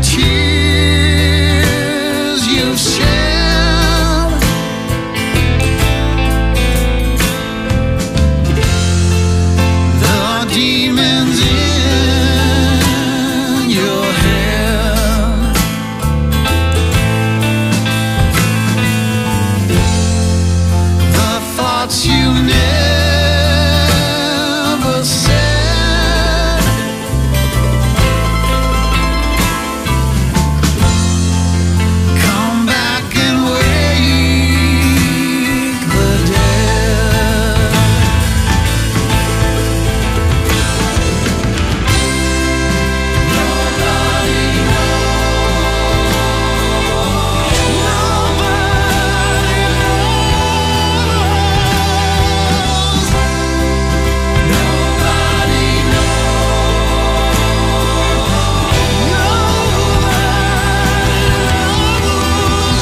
tears you've shed. There are demons in your head. The thoughts you never said. Come back and wake the dead. Nobody knows. Nobody knows. Nobody knows.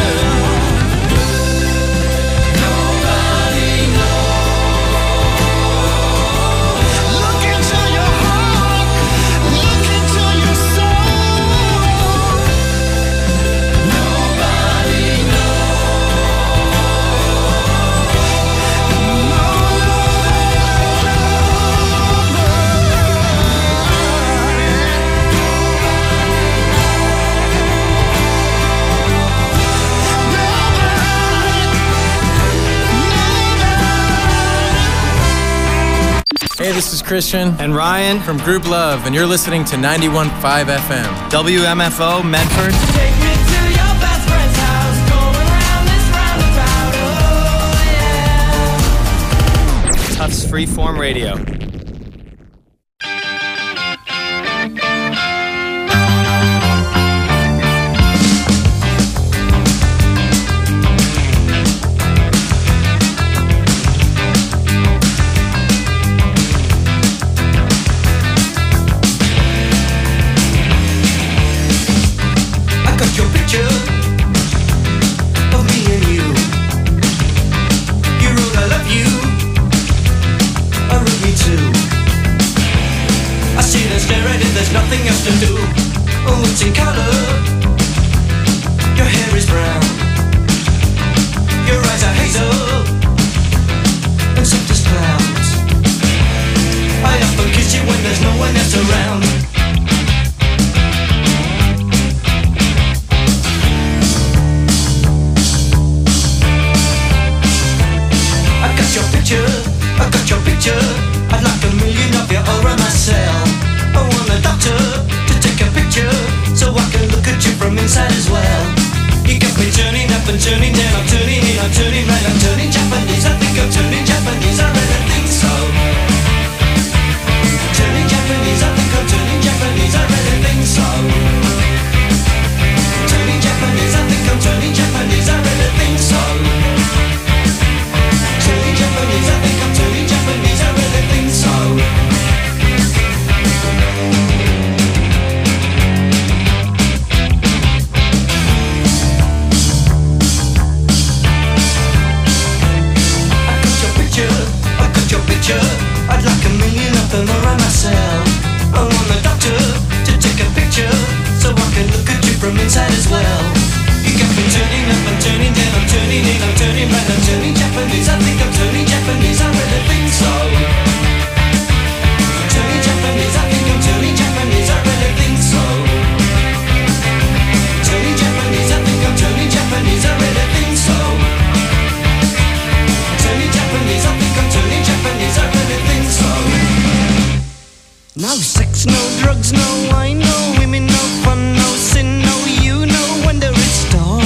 Nobody knows. Look into your heart. Look into your soul. Nobody Hey, this is Christian and Ryan from Group Love, and you're listening to 91.5 FM. WMFO Medford. Take me to your best friend's house, going round this roundabout, oh yeah. Tufts Freeform Radio. I got your picture of me and you. You wrote I love you, I wrote me too. I sit and stare at it, there's nothing else to do. Oh, it's in color. Your hair is brown. Your eyes are hazel and soft as clouds. I often kiss you when there's no one else around. I got your picture. I'd like a million of you all around myself. I want a doctor to take a picture so I can look at you from inside as well. You got me turning up and turning down. I'm turning in, I'm turning right, I'm turning Japanese. I think I'm turning Japanese, I really think so. Turning Japanese, I think I'm turning Japanese, I really think so. Turning Japanese, I think I'm turning Japanese, I really think so. Turning Japanese, I think I'm turning Japanese, I really think so. I got your picture, I'd like a million of them around myself. I want the doctor to take a picture so I can look at you from inside as well. You got me turning up and turning down, I'm turning in, I'm turning right, I'm turning Japanese, I think I'm turning Japanese, I really think so. Turning Japanese, I think I'm turning Japanese, I really think so. Turning Japanese, I think I'm turning Japanese, I really think so. Turning Japanese, I think I'm turning Japanese, I really think so. No sex, no drugs, no wine, no women, no fun, no sin, no you, no wonder it's dark.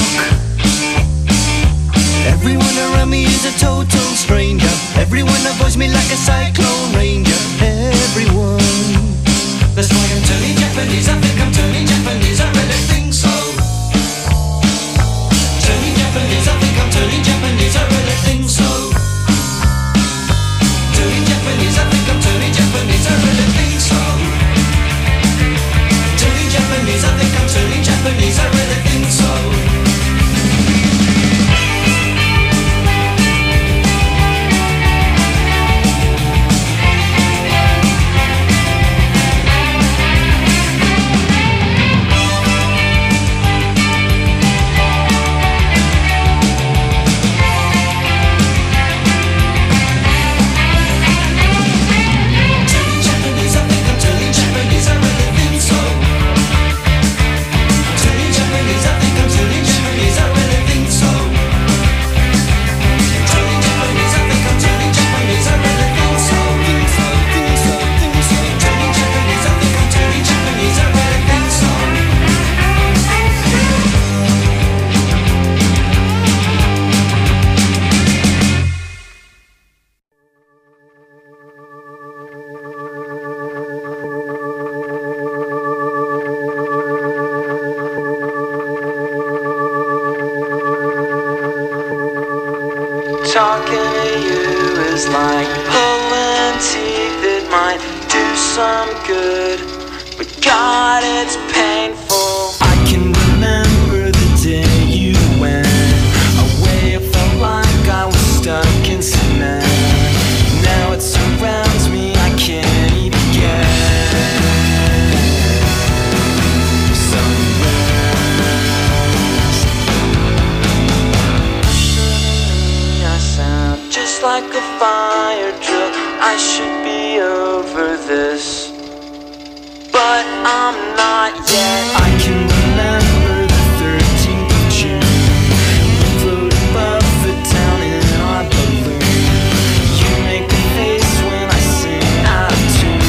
Everyone around me is a total stranger. Everyone avoids me like a cyclone ranger. Everyone. That's why I'm turning Japanese, I think I'm turning Japanese, I really think so. Turning Japanese, I think I'm turning Japanese, I really think so. Turning Japanese, I think I'm turning Japanese, I really think so. Turning Japanese, I think I'm turning Japanese, I really think so. talking to you is like pulling teeth. It might do some good, but God, it's painful. I can remember the day you went away. It felt like I was stuck in cement. Now it surrounds me, I can't even get some rest. I sound just like a fire drill. I should be over this, but I'm not yet. I can remember the 13th of June. We float above the town in our balloon. You make a face when I sing out of tune.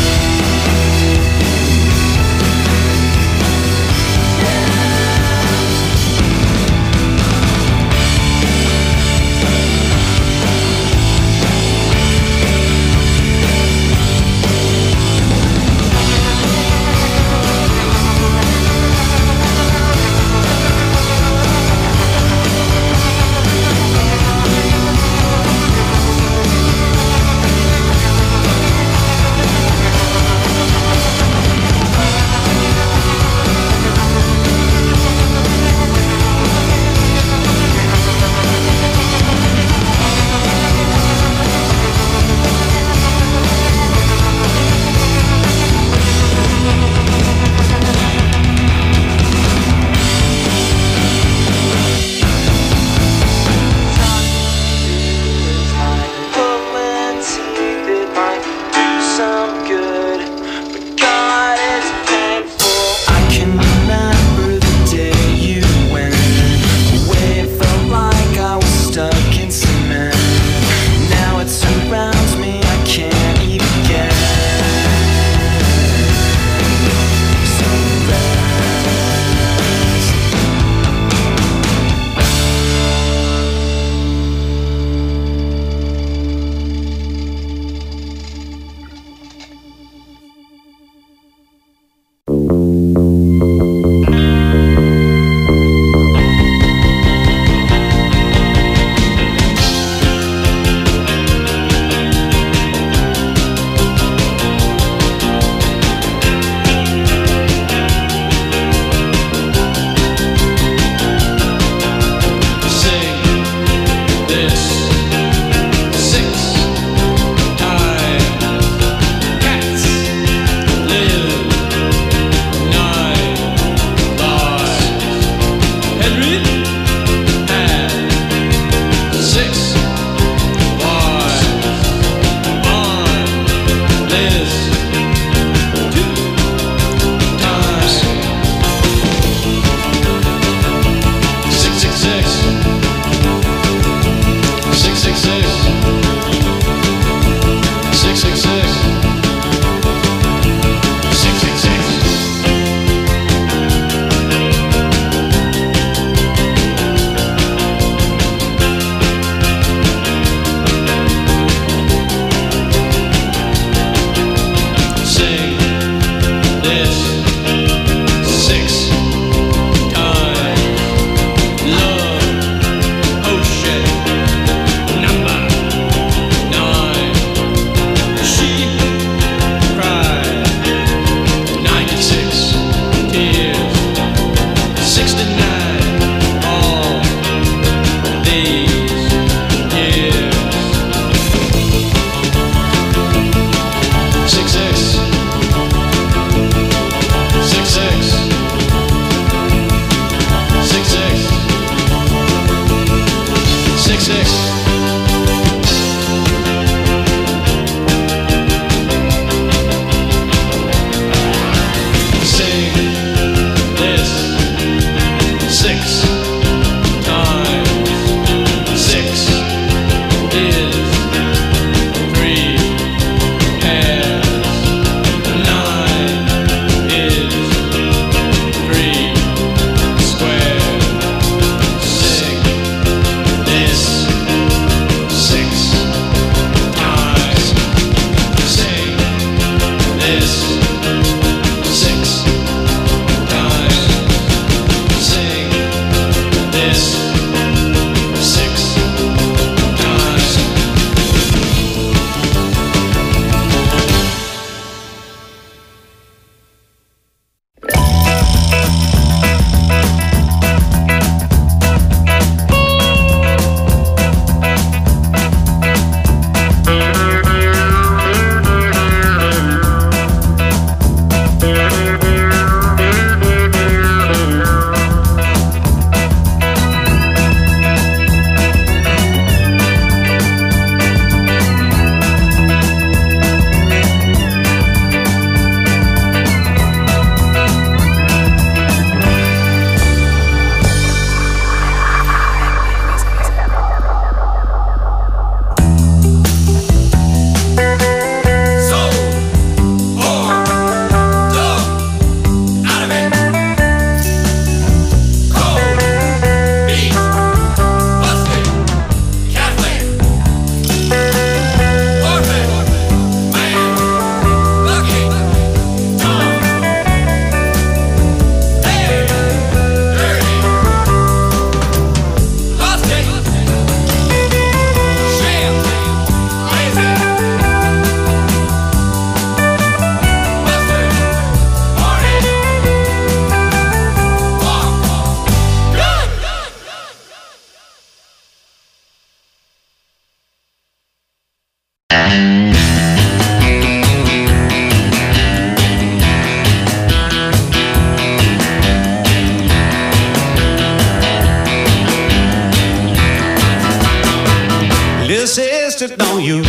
sister, don't you?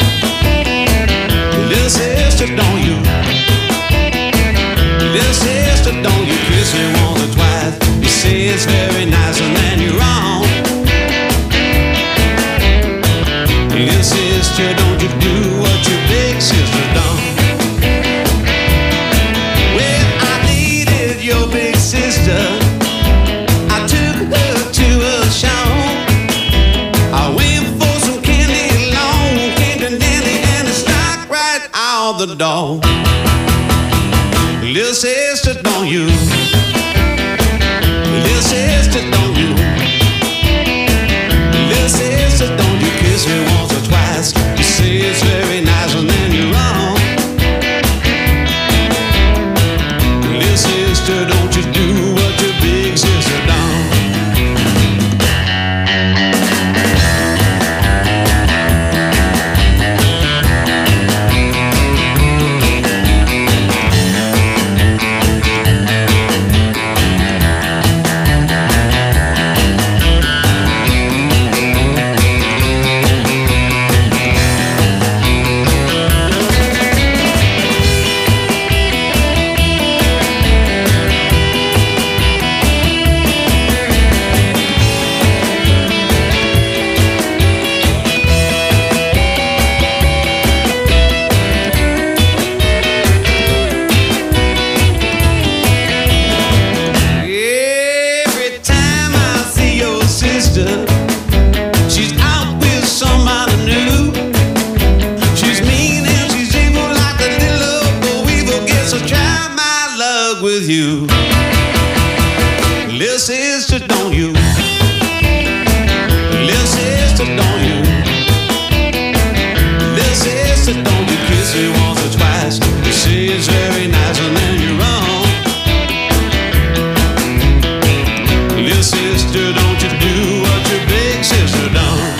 Little sister, don't you? Little sister, don't you kiss me once or twice? You say it's very nice and then you're wrong. Little sister, don't you do what your big sister done? Well, I needed your big sister. I took her to a show. I went for some candy, long candy nanny, and it's knocked right out the door. Little sister, don't you? Little sister, don't you? Little sister, don't you kiss me once or twice? You say it's very nice and then you're wrong. Little sister, don't you do what your big sister done? With you, little sister, don't you? Little sister, don't you? Little sister, don't you kiss me once or twice? You say it's very nice and then you're wrong. Little sister, don't you do what your big sister done?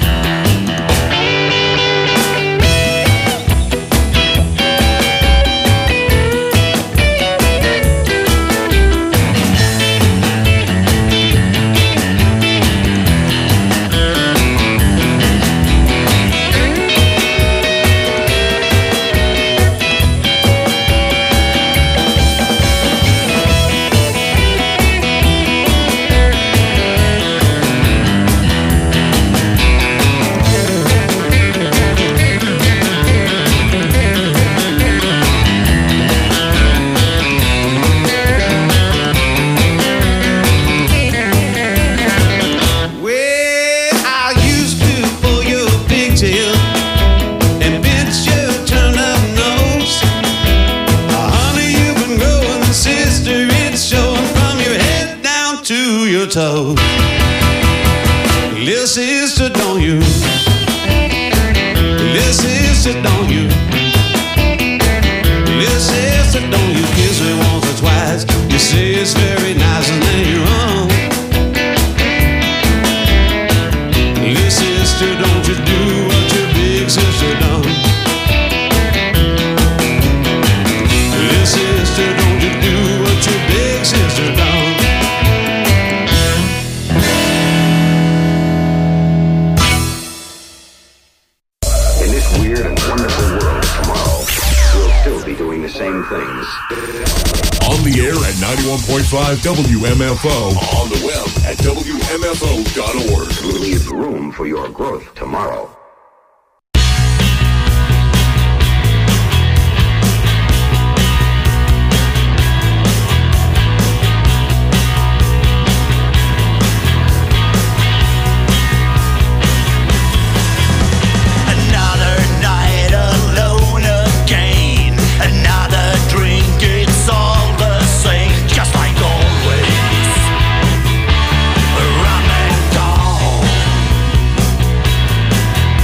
Toes. Little sister, don't you? Little sister, don't you? Little sister, don't you kiss me once or twice? You say it's very nice and then you're wrong. Little sister, don't you do what your big sister done? Little sister, don't you do what your big sister done? Same things. On the air at 91.5 WMFO. On the web at WMFO.org. Leave room for your growth tomorrow. Rum and gone.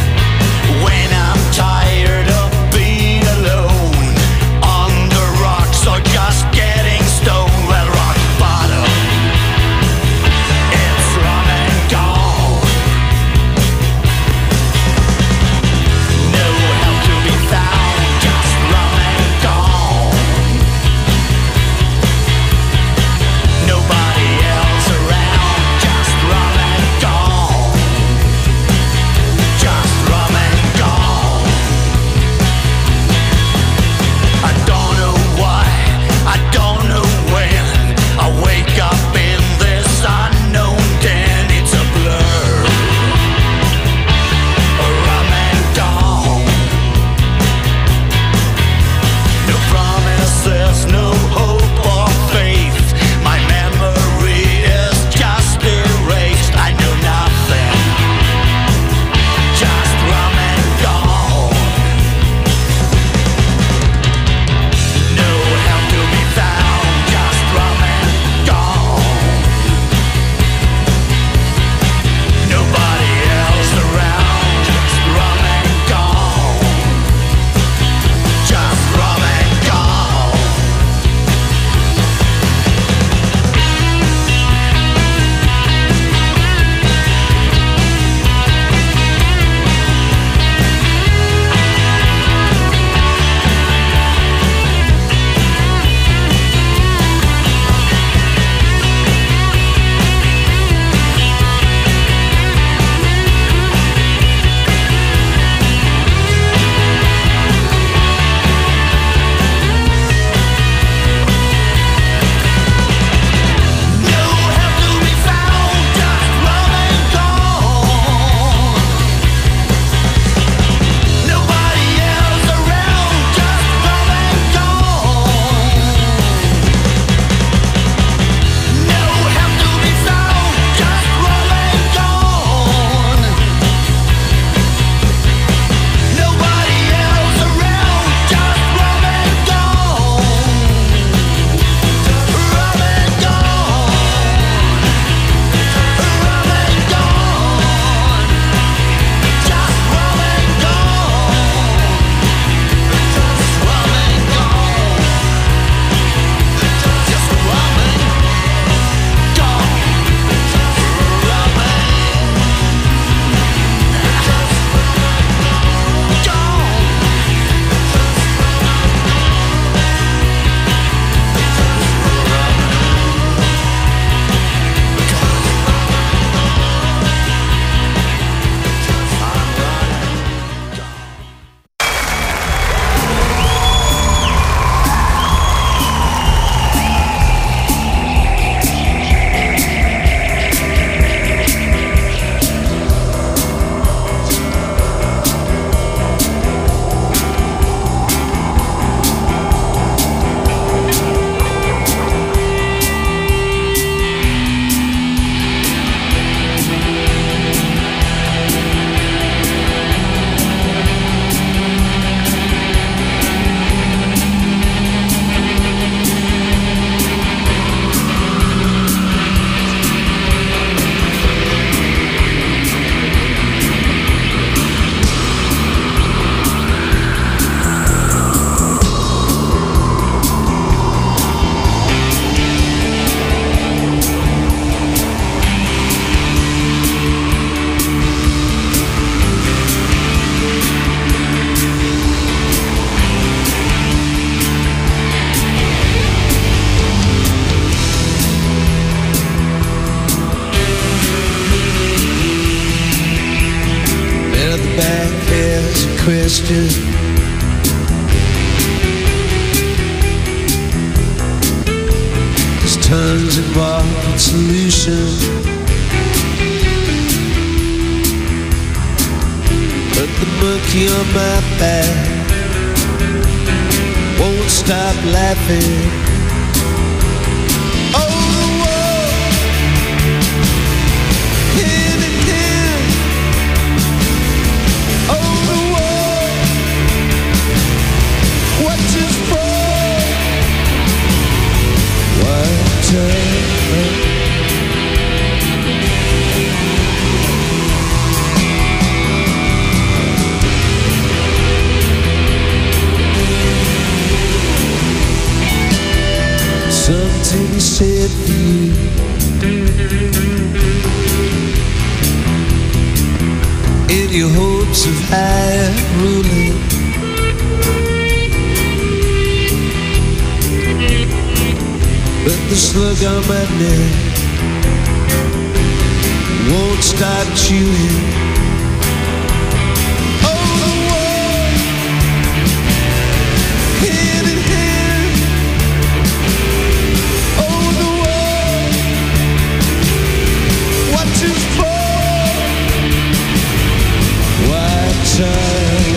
question. There's tons of rocket solution, but the monkey on my back won't stop laughing. Oh, the world, hand in hand. Oh, the world, what's it for? Why turn? Something is said for you. In your hopes of higher ruling, but the slug on my neck won't stop chewing. Oh, the world, hand in hand. Oh, the world, what's it for? Why turn?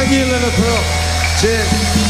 Thank you, Liverpool. Cheers.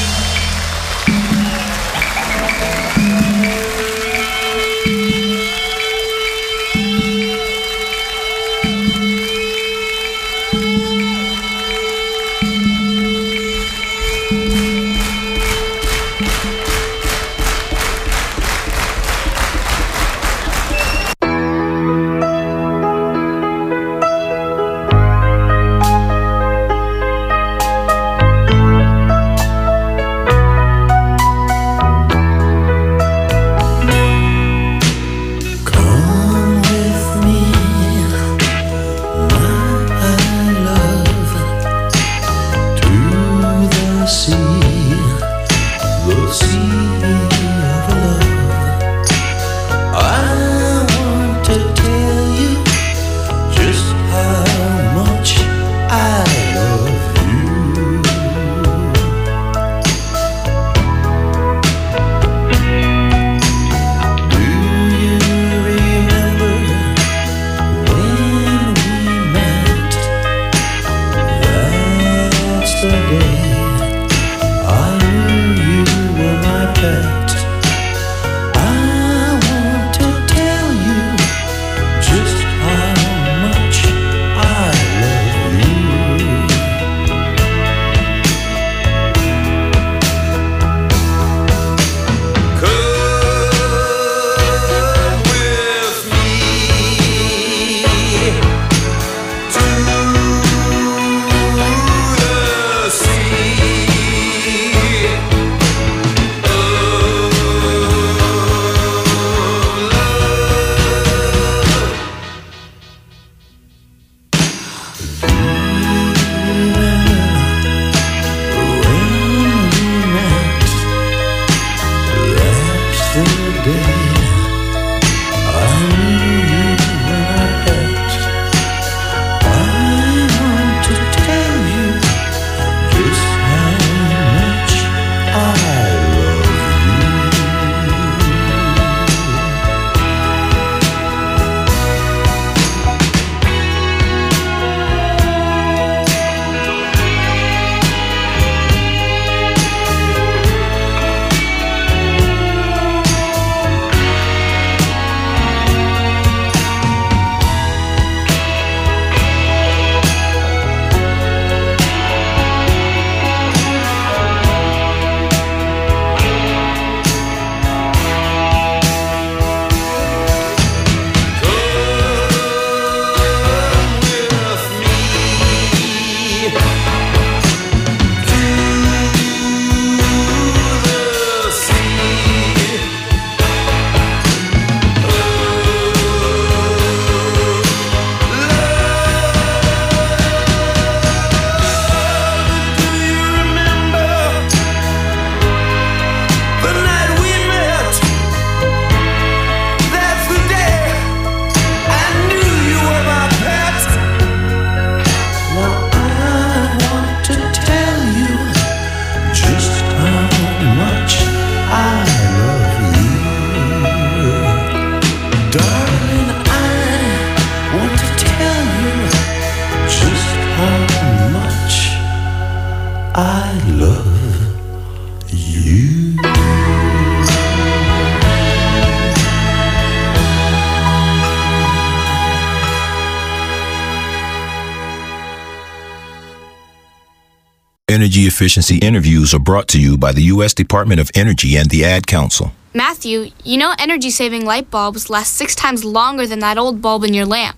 Energy efficiency interviews are brought to you by the U.S. Department of Energy and the Ad Council. Matthew, you know energy-saving light bulbs last 6 times longer than that old bulb in your lamp.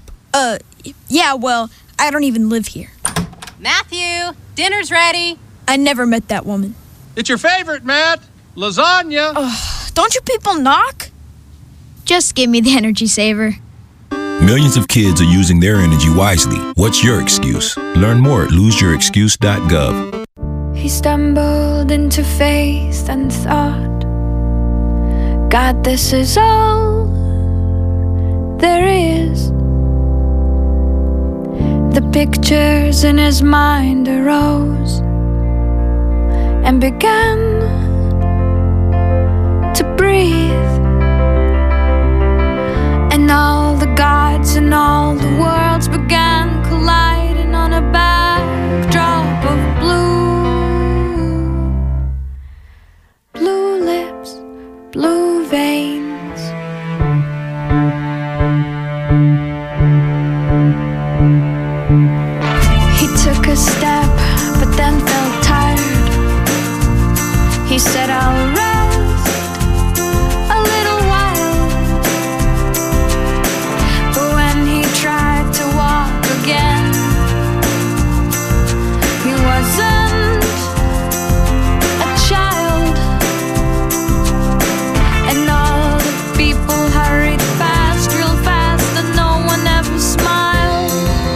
Yeah, well, I don't even live here. Matthew, dinner's ready. I never met that woman. It's your favorite, Matt. Lasagna. Don't you people knock? Just give me the energy saver. Millions of kids are using their energy wisely. What's your excuse? Learn more at loseyourexcuse.gov. He stumbled into faith and thought, God, this is all there is. The pictures in his mind arose and began to breathe. And all the gods and all the worlds began colliding on a backdrop of blue. said I'll rest a little while, but when he tried to walk again, he wasn't a child, and all the people hurried fast, real fast, and no one ever smiled.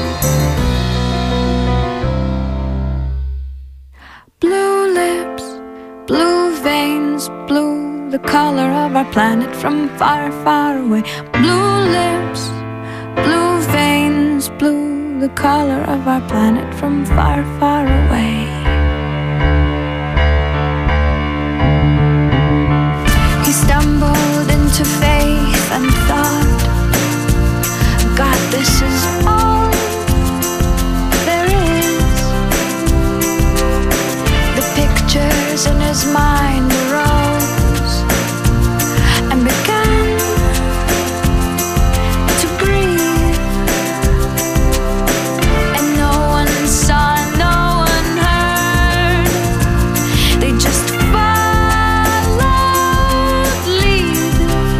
Blue lips, blue veins, blue, the color of our planet from far, far away. Blue lips, blue veins, blue, the color of our planet from far, far away. He stumbled into faith and thought, God, this is all there is. The pictures in his mind arose and began to breathe, and no one saw, no one heard. They just followed lead.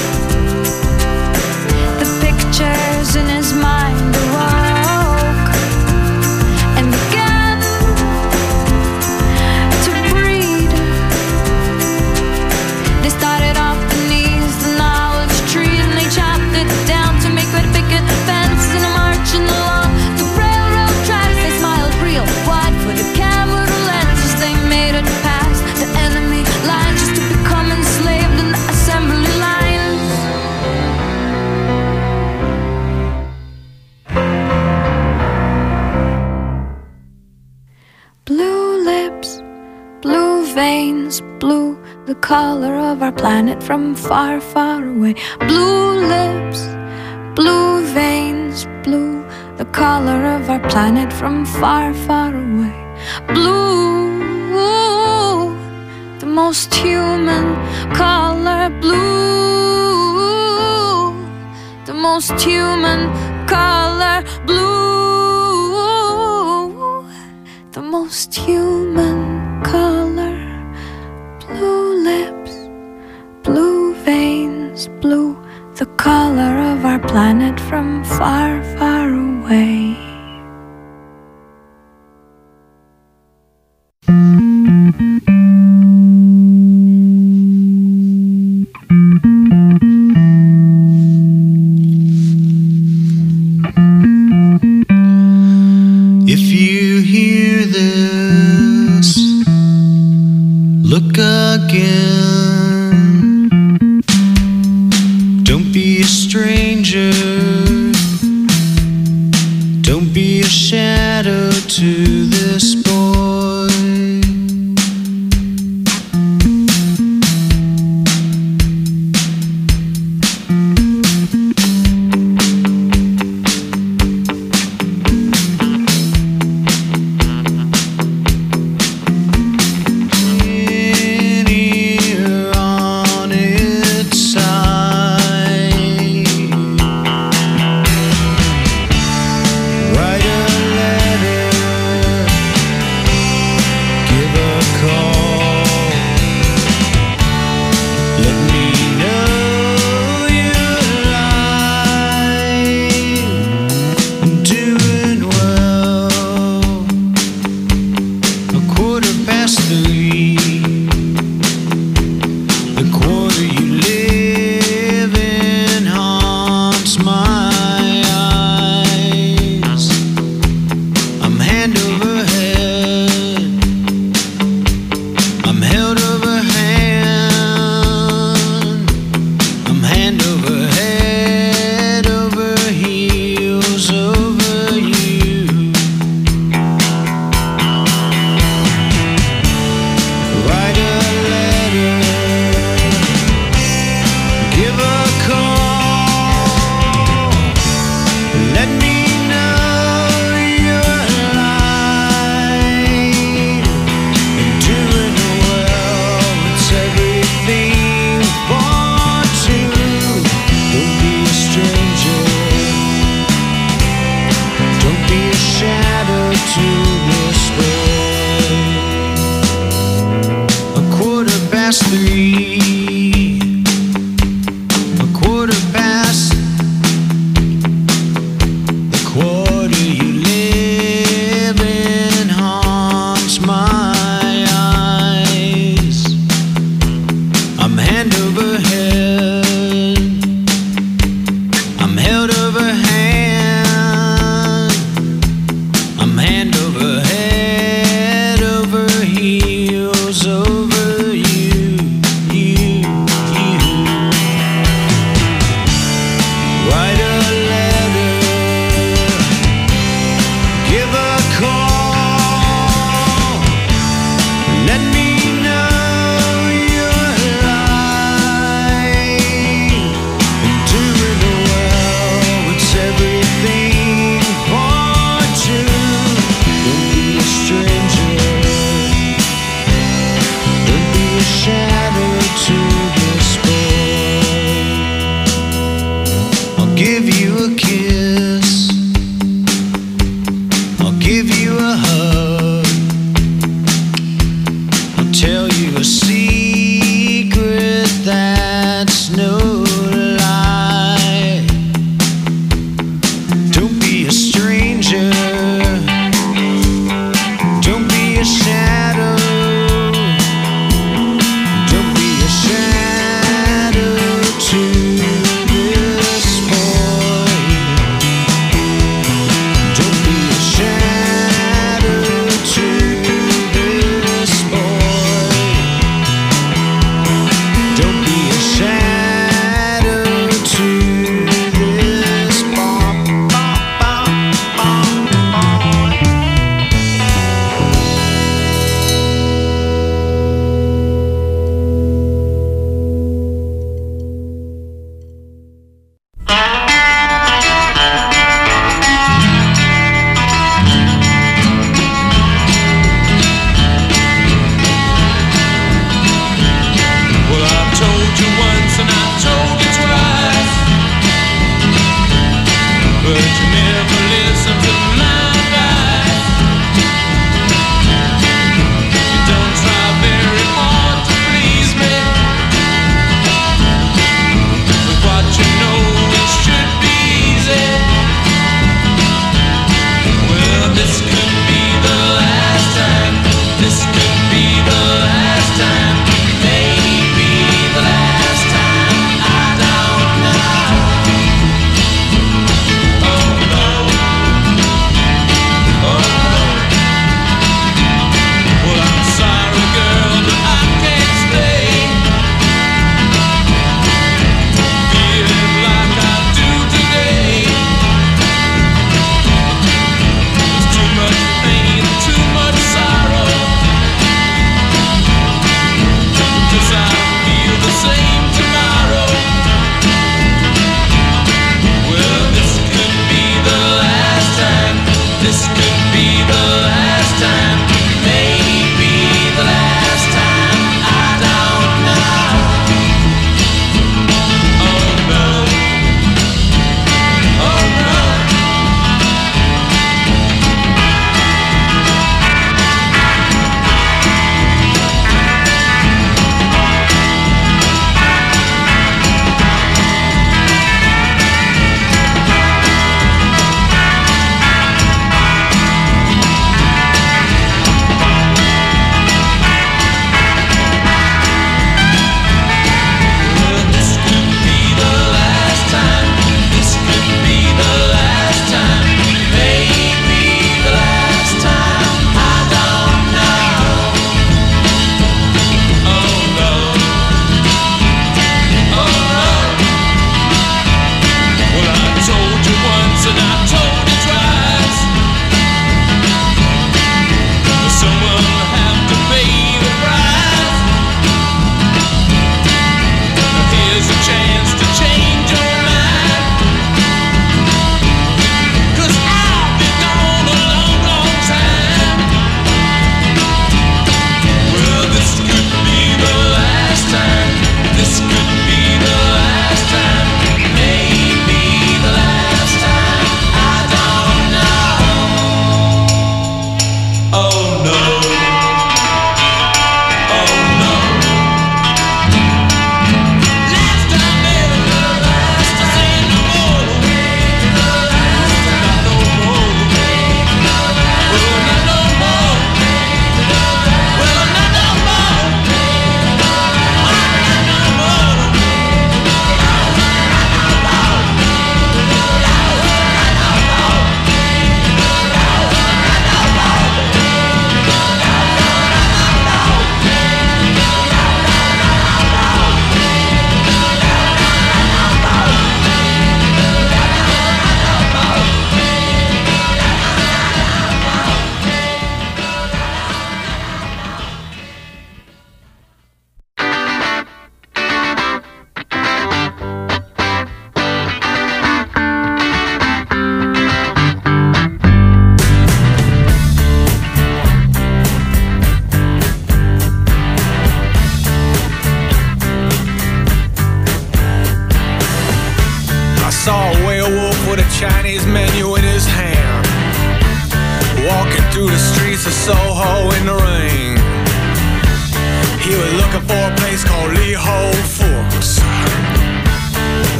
The pictures in his mind awoke and began to breed. They started off beneath the knowledge tree, and they chopped it down to make red picket fences, and marching along the railroad tracks. They smiled real wide for the camera lenses. They made it past the enemy lines just to become enslaved in the assembly lines. Blue lips, blue veins, blue, the color of our planet from far, far away. Blue lips, blue veins, blue, the color of our planet from far, far away. Blue, the most human color. Blue, the most human color. Blue, the most human color. Blue lips, blue veins, blue, the color of our planet from far, far away. If you hear this, look again. Don't be a stranger. Don't be a shadow to this boy. Here on its side,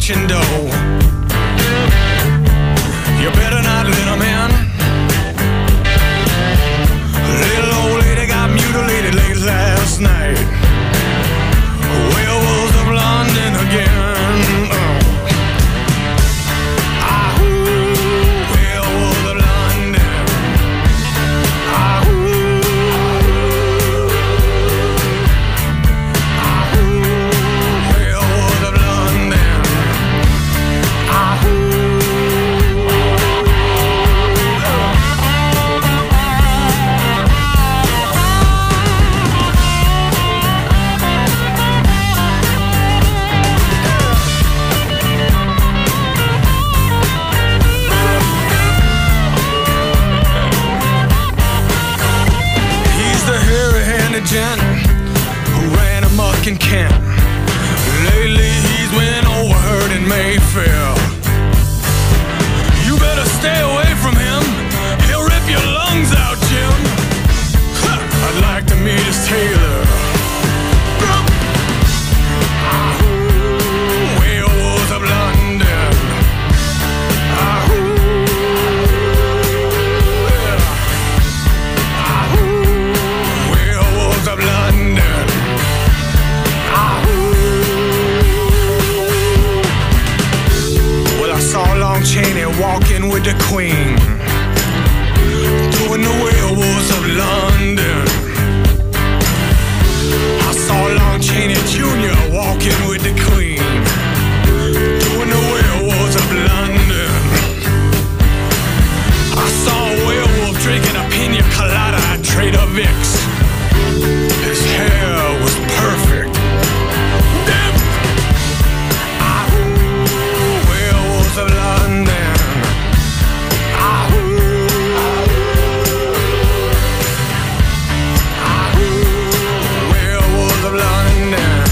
kitchen door. You better not let them in. Little old lady got mutilated late last night. Werewolves of London again. Werewolves of London. Werewolves of London. Gent who ran amok in Kent. Lately he's been overheard in Mayfair. You better stay away from him. He'll rip your lungs out, Jim. I'd like to meet his tailor. Werewolves of London. Of London. Well, I saw Long Chaney walking with the Queen, doing the Werewolves of London. I saw Long Chaney Jr. walking with the Queen, doing the Werewolves of London. I saw a werewolf drinking a pina colada at Trader Vic's. His hair was perfect. Werewolves of London. Werewolves of London.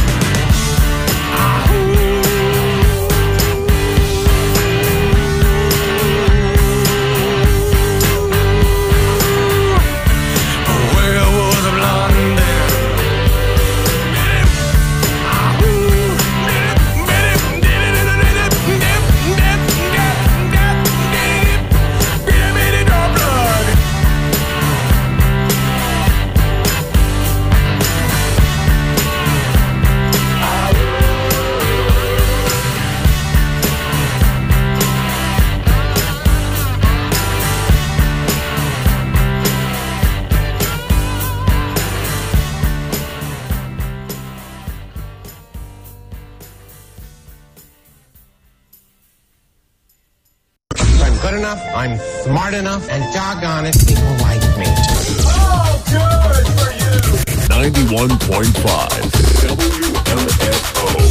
Werewolves of London. I'm good enough, I'm smart enough, and doggone it, people like me. Oh, good for you. 91.5 WMFO.